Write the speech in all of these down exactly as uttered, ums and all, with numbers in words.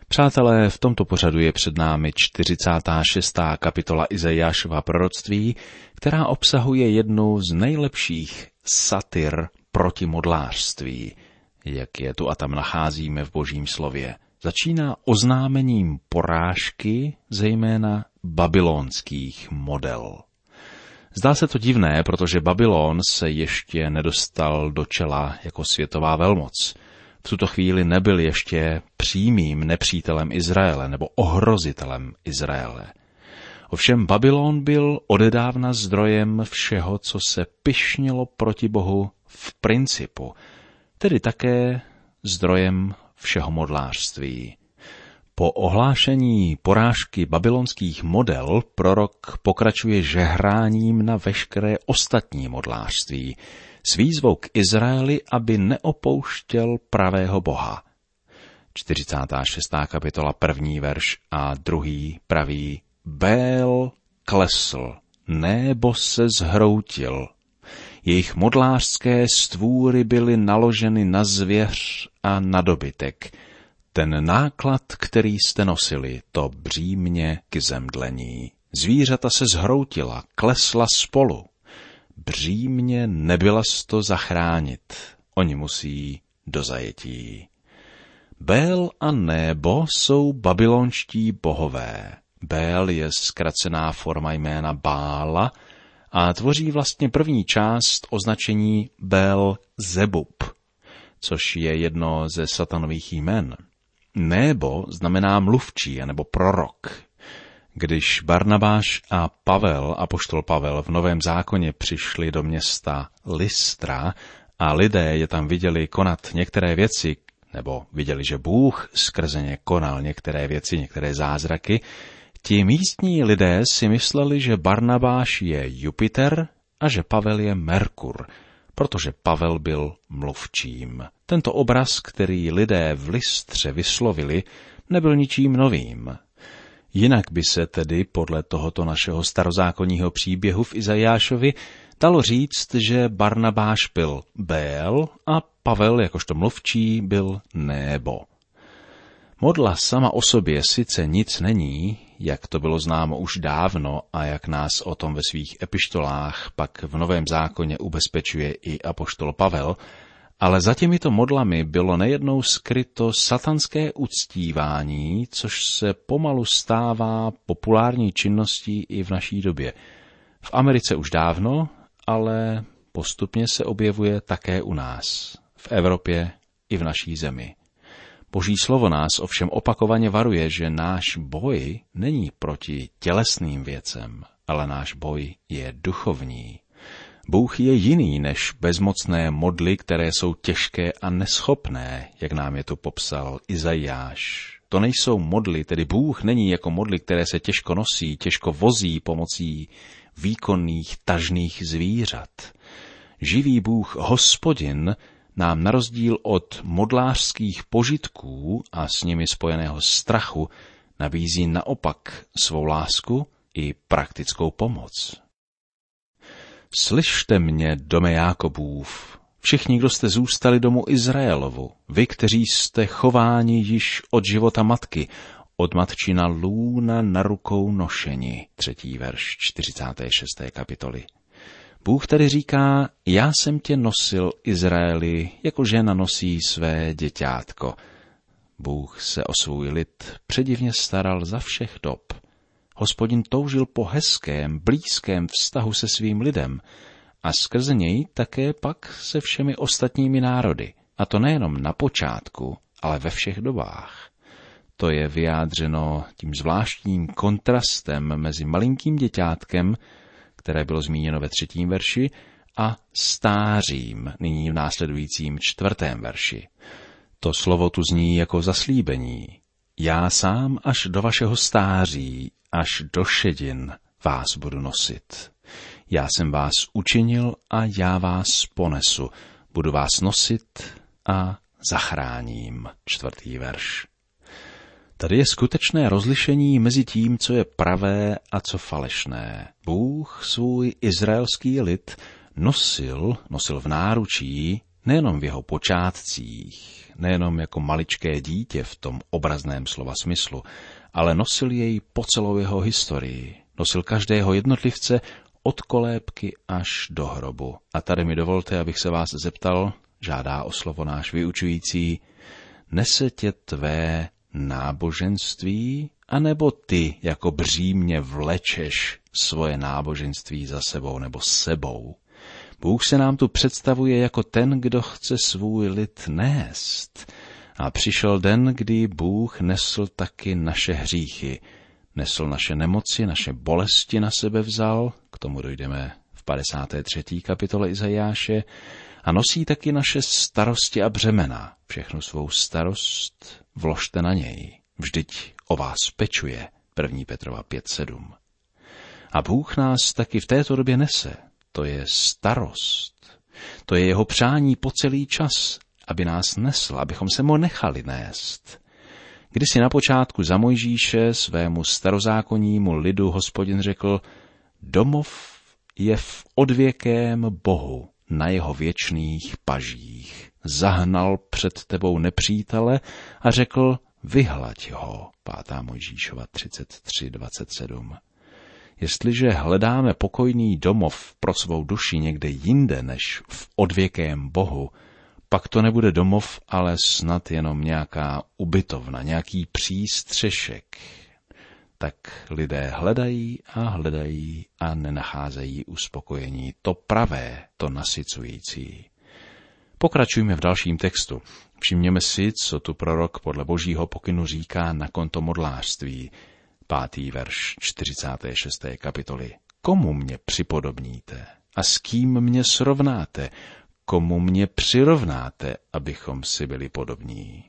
Přátelé, v tomto pořadu je před námi čtyřicátá šestá kapitola Izajášova proroctví, která obsahuje jednu z nejlepších satir proti modlářství, jak je tu a tam nacházíme v Božím slově. Začíná oznámením porážky, zejména babylonských model. Zdá se to divné, protože Babylon se ještě nedostal do čela jako světová velmoc. V tuto chvíli nebyl ještě přímým nepřítelem Izraele nebo ohrozitelem Izraele. Ovšem Babylon byl odedávna zdrojem všeho, co se pyšnilo proti Bohu v principu, tedy také zdrojem všeho modlářství. Po ohlášení porážky babylonských model prorok pokračuje žehráním na veškeré ostatní modlářství s výzvou k Izraeli, aby neopouštěl pravého Boha. čtyřicátá šestá kapitola první verš a druhý praví: Bél klesl, nebo se zhroutil. Jejich modlářské stvůry byly naloženy na zvěř a na dobytek. Ten náklad, který jste nosili, to břímě k zemdlení. Zvířata se zhroutila, klesla spolu. Břímě nebyla sto zachránit. Oni musí do zajetí. Bél a Nebo jsou babylonští bohové. Bél je zkracená forma jména Bála a tvoří vlastně první část označení Bél Zebub, což je jedno ze satanových jmen. Nebo znamená mluvčí nebo prorok. Když Barnabáš a Pavel, apoštol Pavel, v Novém zákoně přišli do města Lystra a lidé je tam viděli konat některé věci, nebo viděli, že Bůh skrze ně konal některé věci, některé zázraky, ti místní lidé si mysleli, že Barnabáš je Jupiter a že Pavel je Merkur, protože Pavel byl mluvčím. Tento obraz, který lidé v Lystře vyslovili, nebyl ničím novým. Jinak by se tedy podle tohoto našeho starozákonního příběhu v Izajášovi dalo říct, že Barnabáš byl Bél a Pavel jakožto mluvčí byl Nebo. Modla sama o sobě sice nic není, jak to bylo známo už dávno a jak nás o tom ve svých epištolách pak v Novém zákoně ubezpečuje i apoštol Pavel, ale za těmito modlami bylo nejednou skryto satanské uctívání, což se pomalu stává populární činností i v naší době. V Americe už dávno, ale postupně se objevuje také u nás, v Evropě i v naší zemi. Boží slovo nás ovšem opakovaně varuje, že náš boj není proti tělesným věcem, ale náš boj je duchovní. Bůh je jiný než bezmocné modly, které jsou těžké a neschopné, jak nám je tu popsal Izajáš. To nejsou modly, tedy Bůh není jako modly, které se těžko nosí, těžko vozí pomocí výkonných tažných zvířat. Živý Bůh Hospodin nám na rozdíl od modlářských požitků a s nimi spojeného strachu nabízí naopak svou lásku i praktickou pomoc. Slyšte mě, dome Jákobův, všichni, kdo jste zůstali domu Izraelovu, vy, kteří jste chováni již od života matky, od matčina lůna na rukou nošeni. Třetí verš čtyřicáté šesté kapitoly. Bůh tady říká, já jsem tě nosil, Izraeli, jako žena nosí své děťátko. Bůh se o svůj lid předivně staral za všech dob. Hospodin toužil po hezkém, blízkém vztahu se svým lidem a skrze něj také pak se všemi ostatními národy. A to nejenom na počátku, ale ve všech dobách. To je vyjádřeno tím zvláštním kontrastem mezi malinkým děťátkem, které bylo zmíněno ve třetím verši, a stářím, nyní v následujícím čtvrtém verši. To slovo tu zní jako zaslíbení. Já sám až do vašeho stáří, až do šedin vás budu nosit. Já jsem vás učinil a já vás ponesu. Budu vás nosit a zachráním. Čtvrtý verš. Tady je skutečné rozlišení mezi tím, co je pravé a co falešné. Bůh svůj izraelský lid nosil, nosil v náručí nejenom v jeho počátcích, nejenom jako maličké dítě v tom obrazném slova smyslu, ale nosil jej po celou jeho historii. Nosil každého jednotlivce od kolébky až do hrobu. A tady mi dovolte, abych se vás zeptal, žádá o slovo náš vyučující, nese tě tvé náboženství, anebo ty jako břímě vlečeš svoje náboženství za sebou nebo sebou? Bůh se nám tu představuje jako ten, kdo chce svůj lid nést. A přišel den, kdy Bůh nesl taky naše hříchy. Nesl naše nemoci, naše bolesti na sebe vzal, k tomu dojdeme v padesáté třetí kapitole Izajáše, a nosí taky naše starosti a břemena. Všechnu svou starost vložte na něj. Vždyť o vás pečuje. první Petrova pět sedm. A Bůh nás taky v této době nese. To je starost. To je jeho přání po celý čas, aby nás nesl, abychom se mu nechali nést. Kdysi na počátku za Mojžíše svému starozákonnímu lidu Hospodin řekl, domov je v odvěkém Bohu na jeho věčných pažích. Zahnal před tebou nepřítele a řekl, vyhlaď ho. pátá Mojžíšova třicet tři dvacet sedm. Jestliže hledáme pokojný domov pro svou duši někde jinde než v odvěkém Bohu, pak to nebude domov, ale snad jenom nějaká ubytovna, nějaký přístřešek. Tak lidé hledají a hledají a nenacházejí uspokojení. To pravé, to nasycující. Pokračujme v dalším textu. Všimněme si, co tu prorok podle božího pokynu říká na konto modlářství. Pátý verš čtyřicáté šesté kapitoly. Komu mě připodobníte a s kým mě srovnáte? Komu mě přirovnáte, abychom si byli podobní?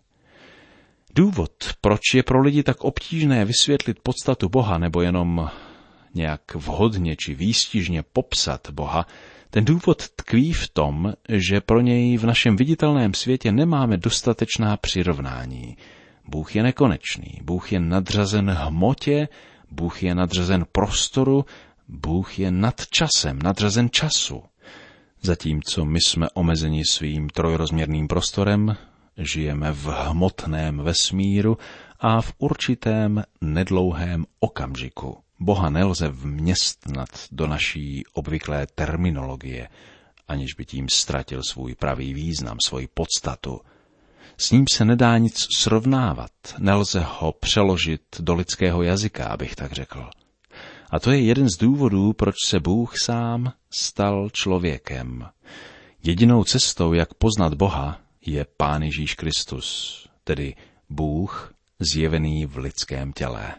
Důvod, proč je pro lidi tak obtížné vysvětlit podstatu Boha nebo jenom nějak vhodně či výstižně popsat Boha, ten důvod tkví v tom, že pro něj v našem viditelném světě nemáme dostatečná přirovnání. Bůh je nekonečný, Bůh je nadřazen hmotě, Bůh je nadřazen prostoru, Bůh je nad časem, nadřazen času. Zatímco my jsme omezeni svým trojrozměrným prostorem, žijeme v hmotném vesmíru a v určitém nedlouhém okamžiku. Boha nelze vměstnat do naší obvyklé terminologie, aniž by tím ztratil svůj pravý význam, svoji podstatu. S ním se nedá nic srovnávat, nelze ho přeložit do lidského jazyka, abych tak řekl. A to je jeden z důvodů, proč se Bůh sám stal člověkem. Jedinou cestou, jak poznat Boha, je Pán Ježíš Kristus, tedy Bůh zjevený v lidském těle.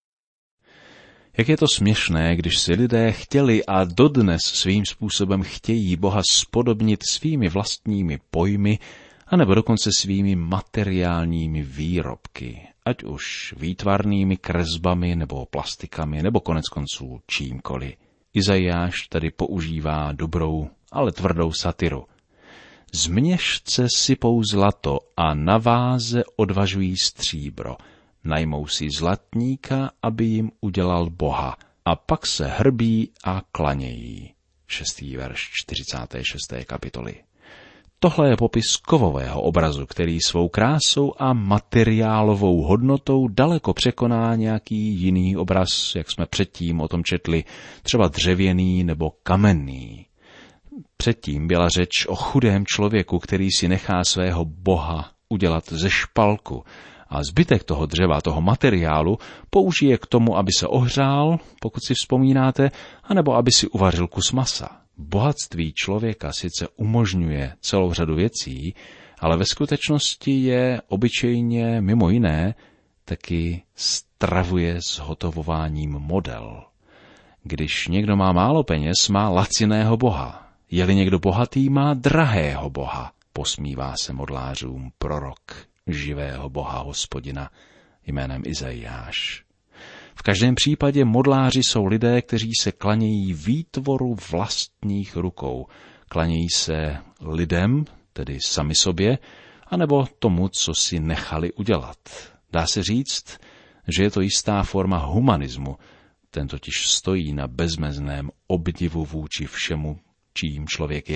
Jak je to směšné, když si lidé chtěli a dodnes svým způsobem chtějí Boha spodobnit svými vlastními pojmy, anebo dokonce svými materiálními výrobky, ať už výtvarnými kresbami nebo plastikami, nebo koneckonců čímkoliv. Izajáš tady používá dobrou, ale tvrdou satiru. Z měšce sypou zlato a na váze odvažují stříbro. Najmou si zlatníka, aby jim udělal boha, a pak se hrbí a klanějí. Šestý verš čtyřicáté šesté kapitoly. Tohle je popis kovového obrazu, který svou krásou a materiálovou hodnotou daleko překoná nějaký jiný obraz, jak jsme předtím o tom četli, třeba dřevěný nebo kamenný. Předtím byla řeč o chudém člověku, který si nechá svého boha udělat ze špalku a zbytek toho dřeva, toho materiálu, použije k tomu, aby se ohřál, pokud si vzpomínáte, anebo aby si uvařil kus masa. Bohatství člověka sice umožňuje celou řadu věcí, ale ve skutečnosti je obyčejně mimo jiné taky stravuje zhotovováním model. Když někdo má málo peněz, má laciného boha. Je-li někdo bohatý, má drahého boha. Posmívá se modlářům prorok živého Boha Hospodina jménem Izajáš. V každém případě modláři jsou lidé, kteří se klanějí výtvoru vlastních rukou. Klanějí se lidem, tedy sami sobě, anebo tomu, co si nechali udělat. Dá se říct, že je to jistá forma humanismu. Ten totiž stojí na bezmezném obdivu vůči všemu, čím člověk je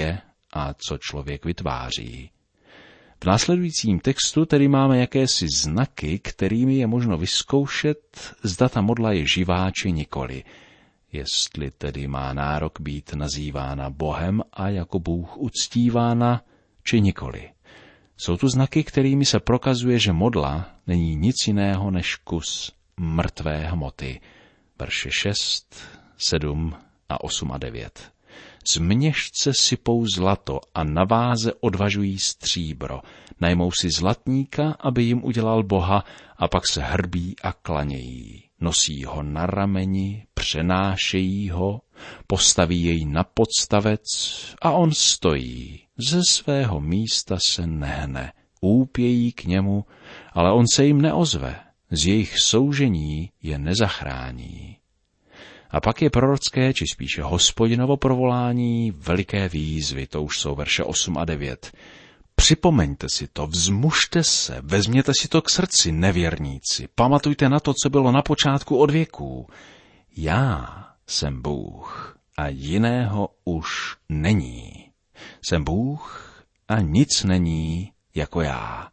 a co člověk vytváří. V následujícím textu tedy máme jakési znaky, kterými je možno vyzkoušet, zda ta modla je živá či nikoli, jestli tedy má nárok být nazývána Bohem a jako Bůh uctívána či nikoli. Jsou tu znaky, kterými se prokazuje, že modla není nic jiného než kus mrtvé hmoty. Verše šest, sedm a osm a devět. Z měšce sypou zlato a na váze odvažují stříbro. Najmou si zlatníka, aby jim udělal boha, a pak se hrbí a klanějí. Nosí ho na rameni, přenášejí ho, postaví jej na podstavec a on stojí. Ze svého místa se nehne, úpějí k němu, ale on se jim neozve. Z jejich soužení je nezachrání. A pak je prorocké, či spíše Hospodinovo provolání, veliké výzvy, to už jsou verše osm a devět. Připomeňte si to, vzmužte se, vezměte si to k srdci, nevěrníci, pamatujte na to, co bylo na počátku od věků. Já jsem Bůh a jiného už není. Jsem Bůh a nic není jako já.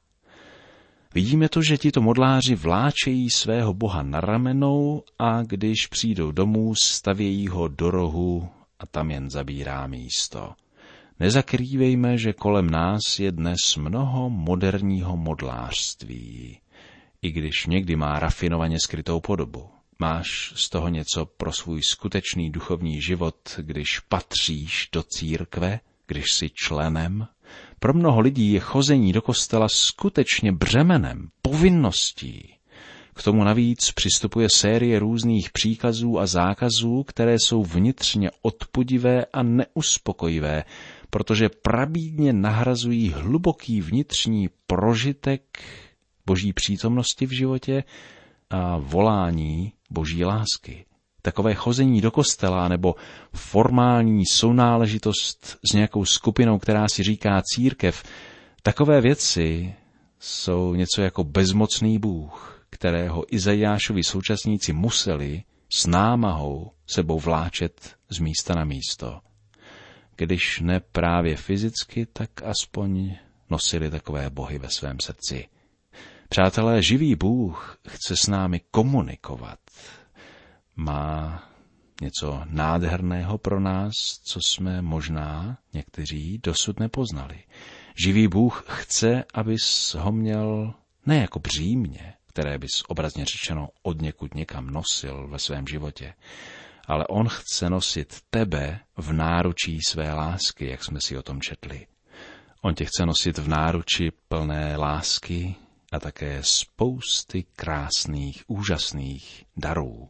Vidíme to, že tito modláři vláčejí svého boha na ramenou a když přijdou domů, stavějí ho do rohu a tam jen zabírá místo. Nezakrývejme, že kolem nás je dnes mnoho moderního modlářství, i když někdy má rafinovaně skrytou podobu. Máš z toho něco pro svůj skutečný duchovní život, když patříš do církve, když jsi členem? Pro mnoho lidí je chození do kostela skutečně břemenem, povinností. K tomu navíc přistupuje série různých příkazů a zákazů, které jsou vnitřně odpudivé a neuspokojivé, protože prabídně nahrazují hluboký vnitřní prožitek Boží přítomnosti v životě a volání Boží lásky. Takové chození do kostela nebo formální sounáležitost s nějakou skupinou, která si říká církev, takové věci jsou něco jako bezmocný Bůh, kterého Izajášovi současníci museli s námahou sebou vláčet z místa na místo. Když ne právě fyzicky, tak aspoň nosili takové bohy ve svém srdci. Přátelé, živý Bůh chce s námi komunikovat. Má něco nádherného pro nás, co jsme možná někteří dosud nepoznali. Živý Bůh chce, abys ho měl ne jako břímě, které bys obrazně řečeno odněkud někam nosil ve svém životě, ale on chce nosit tebe v náručí své lásky, jak jsme si o tom četli. On tě chce nosit v náruči plné lásky a také spousty krásných, úžasných darů.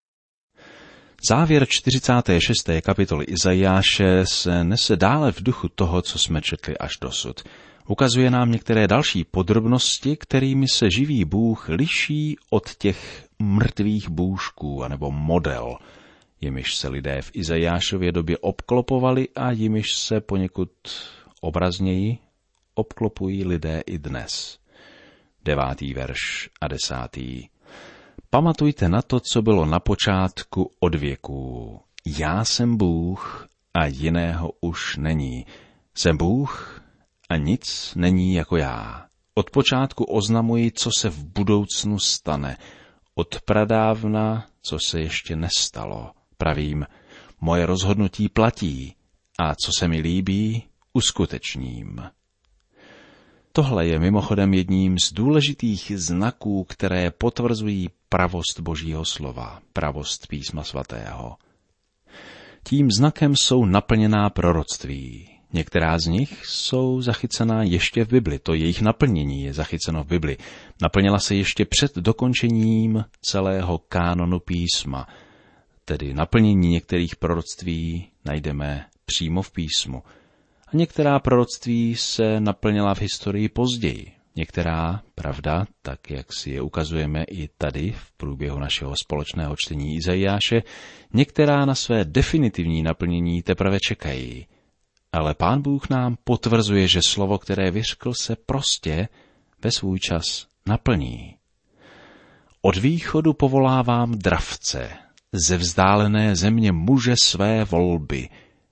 Závěr čtyřicáté šesté kapitoly Izajáše se nese dále v duchu toho, co jsme četli až dosud. Ukazuje nám některé další podrobnosti, kterými se živý Bůh liší od těch mrtvých bůžků, anebo model, jimiž se lidé v Izajášově době obklopovali a jimiž se poněkud obrazněji obklopují lidé i dnes. Devátý verš a desátý. Pamatujte na to, co bylo na počátku od věků. Já jsem Bůh a jiného už není. Jsem Bůh a nic není jako já. Od počátku oznamuji, co se v budoucnu stane. Od pradávna, co se ještě nestalo. Pravím, moje rozhodnutí platí a co se mi líbí, uskutečním. Tohle je mimochodem jedním z důležitých znaků, které potvrzují pravost Božího slova, pravost Písma svatého. Tím znakem jsou naplněná proroctví. Některá z nich jsou zachycená ještě v Bibli, to jejich naplnění je zachyceno v Bibli. Naplnila se ještě před dokončením celého kánonu písma, tedy naplnění některých proroctví najdeme přímo v písmu. A některá proroctví se naplnila v historii později. Některá, pravda, tak jak si je ukazujeme i tady v průběhu našeho společného čtení Izajáše, některá na své definitivní naplnění teprve čekají. Ale Pán Bůh nám potvrzuje, že slovo, které vyřkl, se prostě ve svůj čas naplní. Od východu povolávám dravce, ze vzdálené země muže své volby.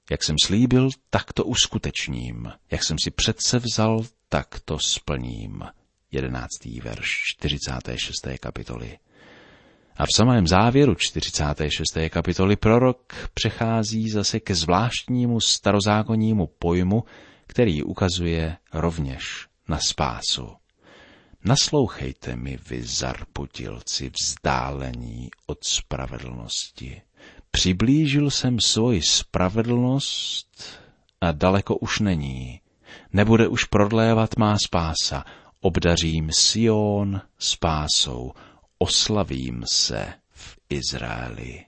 Jak jsem slíbil, tak to uskutečním. Jak jsem si předsevzal, tak to splním. Jedenáctý verš čtyřicáté šesté kapitoly. A v samém závěru čtyřicáté šesté kapitoly prorok přechází zase ke zvláštnímu starozákonnímu pojmu, který ukazuje rovněž na spásu. Naslouchejte mi, vy zarputilci vzdálení od spravedlnosti. Přiblížil jsem svoji spravedlnost a daleko už není. Nebude už prodlévat má spása. Obdařím Sion spásou. Oslavím se v Izraeli.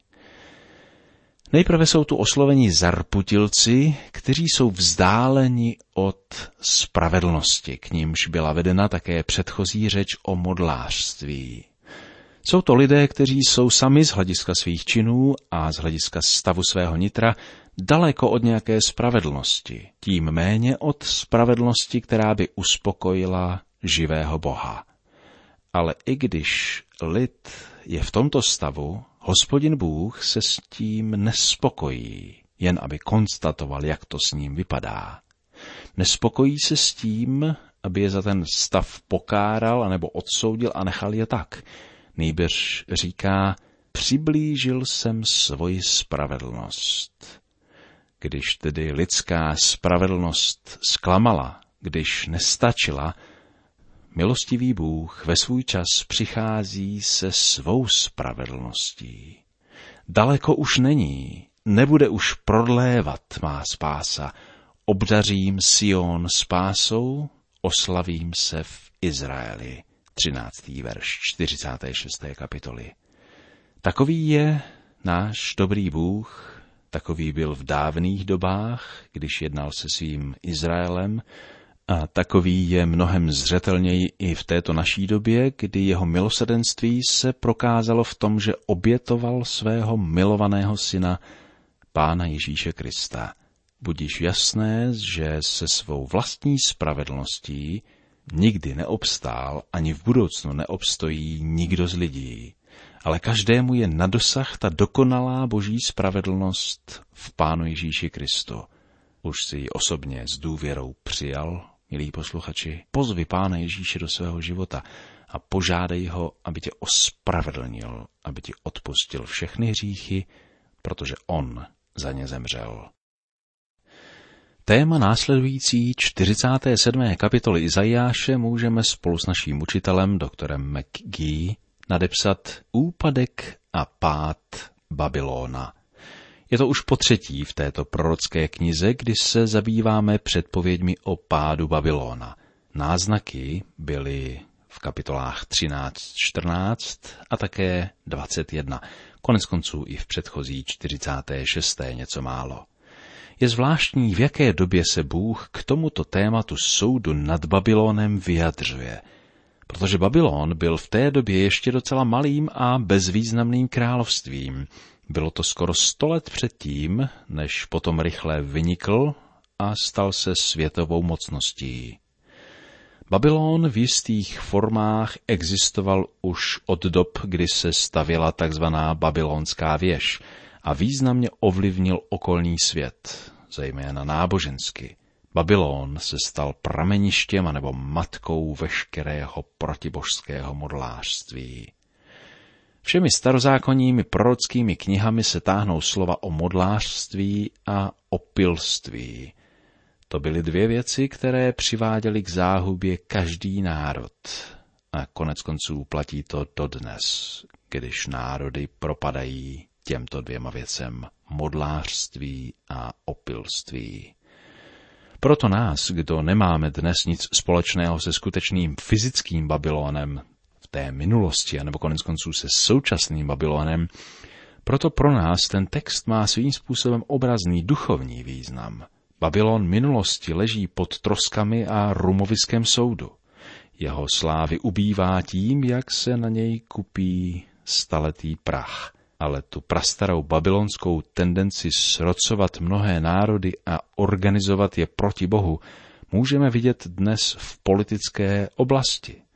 Nejprve jsou tu osloveni zarputilci, kteří jsou vzdáleni od spravedlnosti, k nímž byla vedena také předchozí řeč o modlářství. Jsou to lidé, kteří jsou sami z hlediska svých činů a z hlediska stavu svého nitra daleko od nějaké spravedlnosti, tím méně od spravedlnosti, která by uspokojila živého Boha. Ale i když lid je v tomto stavu, Hospodin Bůh se s tím nespokojí, jen aby konstatoval, jak to s ním vypadá. Nespokojí se s tím, aby je za ten stav pokáral anebo odsoudil a nechal je tak. Nýbrž říká, přiblížil jsem svoji spravedlnost. Když tedy lidská spravedlnost zklamala, když nestačila, milostivý Bůh ve svůj čas přichází se svou spravedlností. Daleko už není, nebude už prodlévat má spása. Obdařím Sion spásou, oslavím se v Izraeli. třináctý verš čtyřicáté šesté kapitoly. Takový je náš dobrý Bůh, takový byl v dávných dobách, když jednal se svým Izraelem, a takový je mnohem zřetelněji i v této naší době, kdy jeho milosrdenství se prokázalo v tom, že obětoval svého milovaného syna, Pána Ježíše Krista. Budíš jasné, že se svou vlastní spravedlností nikdy neobstál, ani v budoucnu neobstojí nikdo z lidí. Ale každému je na dosah ta dokonalá boží spravedlnost v Pánu Ježíši Kristu. Už si ji osobně s důvěrou přijal, milí posluchači, pozvi Pána Ježíše do svého života a požádej ho, aby tě ospravedlnil, aby ti odpustil všechny hříchy, protože on za ně zemřel. Téma následující čtyřicáté sedmé kapitoly Izajáše můžeme spolu s naším učitelem, doktorem McGee, nadepsat Úpadek a pád Babylona. Je to už potřetí v této prorocké knize, kdy se zabýváme předpověďmi o pádu Babylona. Náznaky byly v kapitolách třináct čtrnáct a také dvacet jedna, konec konců i v předchozí čtyřicáté šesté něco málo. Je zvláštní, v jaké době se Bůh k tomuto tématu soudu nad Babylonem vyjadřuje, protože Babylon byl v té době ještě docela malým a bezvýznamným královstvím. Bylo to skoro sto let předtím, než potom rychle vynikl a stal se světovou mocností. Babylon v jistých formách existoval už od dob, kdy se stavěla takzvaná babylonská věž a významně ovlivnil okolní svět, zejména nábožensky. Babylon se stal prameništěm anebo matkou veškerého protibožského modlářství. Všemi starozákonními prorockými knihami se táhnou slova o modlářství a opilství. To byly dvě věci, které přiváděly k záhubě každý národ. A konec konců platí to dodnes, když národy propadají těmto dvěma věcem, modlářství a opilství. Proto nás, kdo nemáme dnes nic společného se skutečným fyzickým Babylonem, v té minulosti, anebo konec konců se současným Babylonem, proto pro nás ten text má svým způsobem obrazný duchovní význam. Babylon minulosti leží pod troskami a rumoviskem soudu. Jeho slávy ubývá tím, jak se na něj kupí staletý prach. Ale tu prastarou babylonskou tendenci srocovat mnohé národy a organizovat je proti Bohu můžeme vidět dnes v politické oblasti.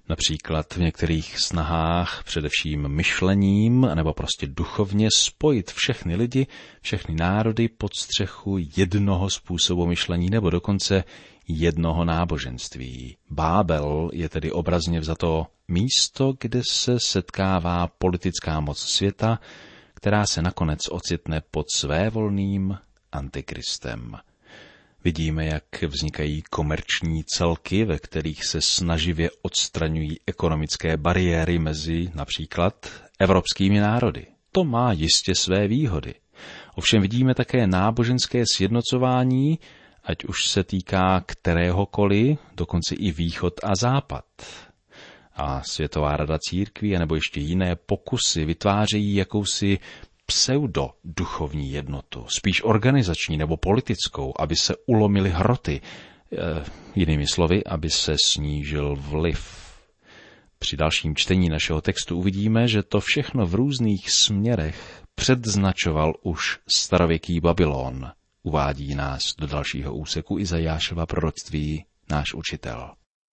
Například v některých snahách, především myšlením, nebo prostě duchovně spojit všechny lidi, všechny národy pod střechu jednoho způsobu myšlení nebo dokonce jednoho náboženství. Bábel je tedy obrazně vzato místo, kde se setkává politická moc světa, která se nakonec ocitne pod svévolným antikristem. Vidíme, jak vznikají komerční celky, ve kterých se snaživě odstraňují ekonomické bariéry mezi například evropskými národy. To má jistě své výhody. Ovšem vidíme také náboženské sjednocování, ať už se týká kteréhokoliv, dokonce i východ a západ. A Světová rada církví, nebo ještě jiné pokusy vytvářejí jakousi pseudo-duchovní jednotu, spíš organizační nebo politickou, aby se ulomily hroty, e, jinými slovy, aby se snížil vliv. Při dalším čtení našeho textu uvidíme, že to všechno v různých směrech předznačoval už starověký Babylon. Uvádí nás do dalšího úseku Izajášova proroctví náš učitel.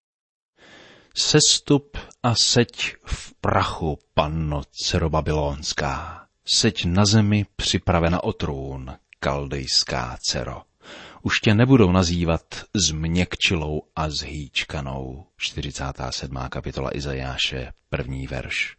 Sestup a seď v prachu, panno dcero babylonská. Seď na zemi připravena o trůn, kaldejská dcero. Už tě nebudou nazývat změkčilou a zhýčkanou. čtyřicátá sedmá kapitola Izajáše, první verš.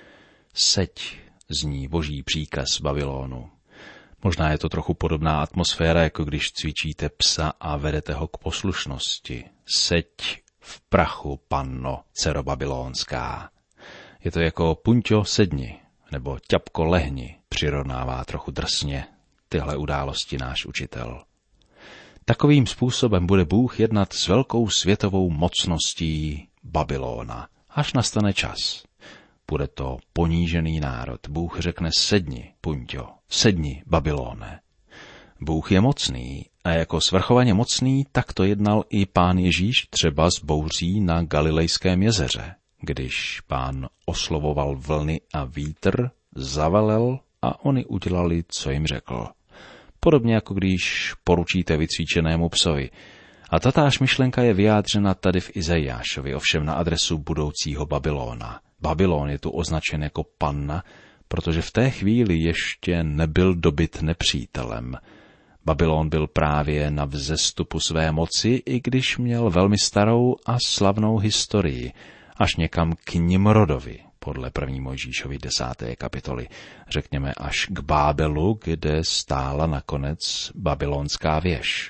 Seď zní boží příkaz Babylonu. Možná je to trochu podobná atmosféra, jako když cvičíte psa a vedete ho k poslušnosti. Seď v prachu, panno dcero babylonská. Je to jako punťo sedni, nebo ťapko lehni, přirovnává trochu drsně tyhle události náš učitel. Takovým způsobem bude Bůh jednat s velkou světovou mocností Babylona, až nastane čas. Bude to ponížený národ. Bůh řekne sedni, punťo, sedni, Babylone. Bůh je mocný a jako svrchovaně mocný tak to jednal i pán Ježíš třeba s bouří na Galilejském jezeře. Když pán oslovoval vlny a vítr, zavelel a oni udělali, co jim řekl. Podobně jako když poručíte vycvičenému psovi. A tatáž myšlenka je vyjádřena tady v Izajášovi, ovšem na adresu budoucího Babylona. Babylon je tu označen jako panna, protože v té chvíli ještě nebyl dobyt nepřítelem. Babylon byl právě na vzestupu své moci, i když měl velmi starou a slavnou historii, až někam k Nimrodovi, podle první Mojžíšovy desáté kapitoly, řekněme až k Bábelu, kde stála nakonec babylonská věž.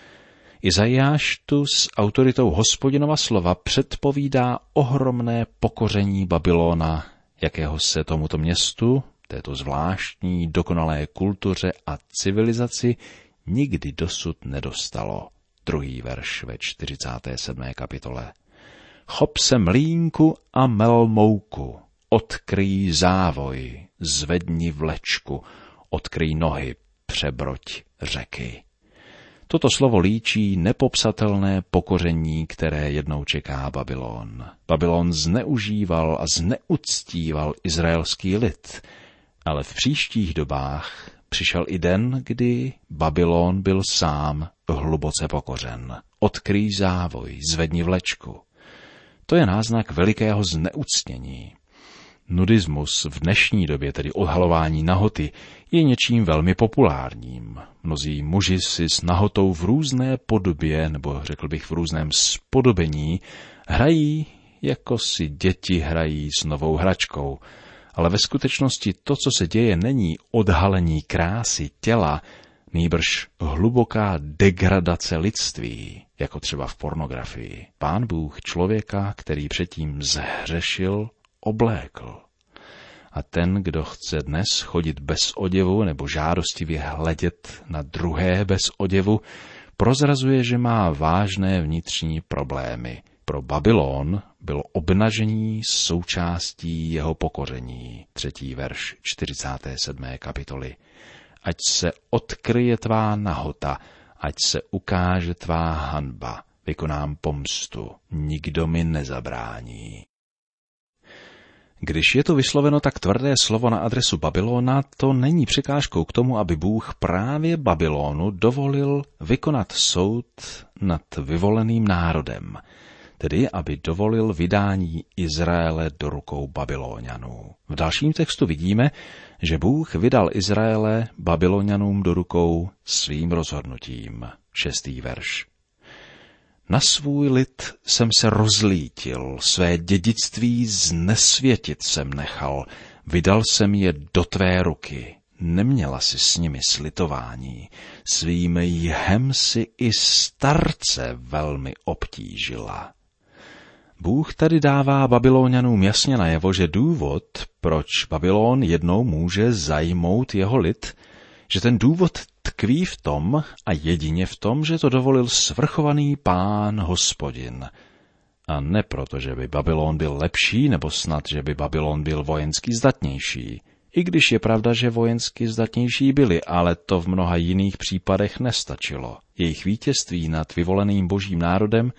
Izajáš tu s autoritou Hospodinova slova předpovídá ohromné pokoření Babylona, jakého se tomuto městu, této zvláštní dokonalé kultuře a civilizaci nikdy dosud nedostalo. Druhý verš ve čtyřicáté sedmé kapitole. Chop se mlýnku a mel mouku, odkryj závoj, zvedni vlečku, odkryj nohy, přebroď řeky. Toto slovo líčí nepopsatelné pokoření, které jednou čeká Babylon. Babylon zneužíval a zneuctíval izraelský lid, ale v příštích dobách přišel i den, kdy Babylon byl sám hluboce pokořen. Odkryj závoj, zvedni vlečku. To je náznak velikého zneuctění. Nudismus v dnešní době, tedy odhalování nahoty, je něčím velmi populárním. Mnozí muži si s nahotou v různé podobě, nebo řekl bych v různém spodobení, hrají, jako si děti hrají s novou hračkou. Ale ve skutečnosti to, co se děje, není odhalení krásy těla, nýbrž hluboká degradace lidství, jako třeba v pornografii. Pán Bůh člověka, který předtím zhřešil, oblékl. A ten, kdo chce dnes chodit bez oděvu nebo žádostivě hledět na druhé bez oděvu, prozrazuje, že má vážné vnitřní problémy. Pro Babylon bylo obnažení součástí jeho pokoření. Třetí verš čtyřicáté sedmé kapitoly. Ať se odkryje tvá nahota, ať se ukáže tvá hanba, vykonám pomstu, nikdo mi nezabrání. Když je to vysloveno tak tvrdé slovo na adresu Babylona, to není překážkou k tomu, aby Bůh právě Babylonu dovolil vykonat soud nad vyvoleným národem. tedy aby dovolil vydání Izraele do rukou Babylonianů. V dalším textu vidíme, že Bůh vydal Izraele Babylonianům do rukou svým rozhodnutím. Šestý verš. Na svůj lid jsem se rozlítil, své dědictví znesvětit jsem nechal, vydal jsem je do tvé ruky. Neměla si s nimi slitování, svým jhem si i starce velmi obtížila. Bůh tady dává Babylonianům jasně najevo, že důvod, proč Babylon jednou může zajmout jeho lid, že ten důvod tkví v tom a jedině v tom, že to dovolil svrchovaný Pán Hospodin. A ne proto, že by Babylon byl lepší, nebo snad, že by Babylon byl vojensky zdatnější. I když je pravda, že vojensky zdatnější byli, ale to v mnoha jiných případech nestačilo. Jejich vítězství nad vyvoleným božím národem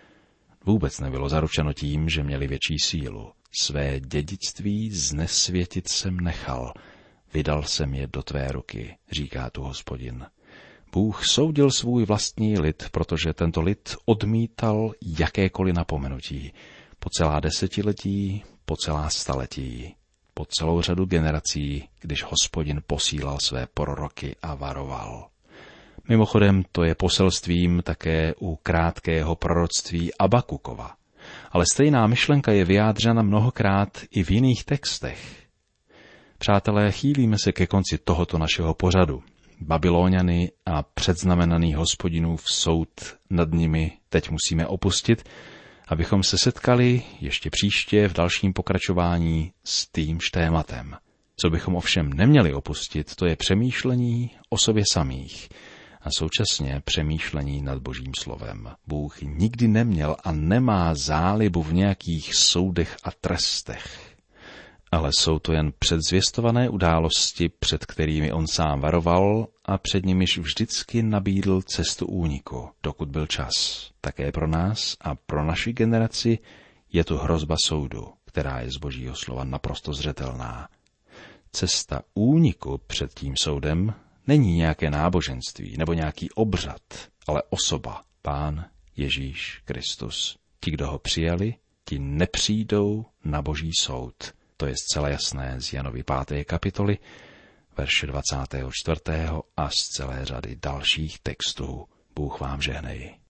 vůbec nebylo zaručeno tím, že měli větší sílu. Své dědictví znesvětit jsem nechal, vydal jsem je do tvé ruky, říká tu Hospodin. Bůh soudil svůj vlastní lid, protože tento lid odmítal jakékoliv napomenutí. Po celá desetiletí, po celá staletí, po celou řadu generací, když Hospodin posílal své proroky a varoval. Mimochodem, to je poselstvím také u krátkého proroctví Abakukova. Ale stejná myšlenka je vyjádřena mnohokrát i v jiných textech. Přátelé, chýlíme se ke konci tohoto našeho pořadu. Babyloniany a předznamenaný Hospodinův soud nad nimi teď musíme opustit, abychom se setkali ještě příště v dalším pokračování s týmž tématem. Co bychom ovšem neměli opustit, to je přemýšlení o sobě samých a současně přemýšlení nad Božím slovem. Bůh nikdy neměl a nemá zálibu v nějakých soudech a trestech. Ale jsou to jen předzvěstované události, před kterými on sám varoval a před nimiž vždycky nabídl cestu úniku, dokud byl čas. Také pro nás a pro naši generaci je tu hrozba soudu, která je z Božího slova naprosto zřetelná. Cesta úniku před tím soudem není nějaké náboženství nebo nějaký obřad, ale osoba, Pán Ježíš Kristus. Ti, kdo ho přijali, ti nepřijdou na Boží soud. To je zcela jasné z Janovy páté kapitoly, verše dvacátého čtvrtého a z celé řady dalších textů. Bůh vám žehnej.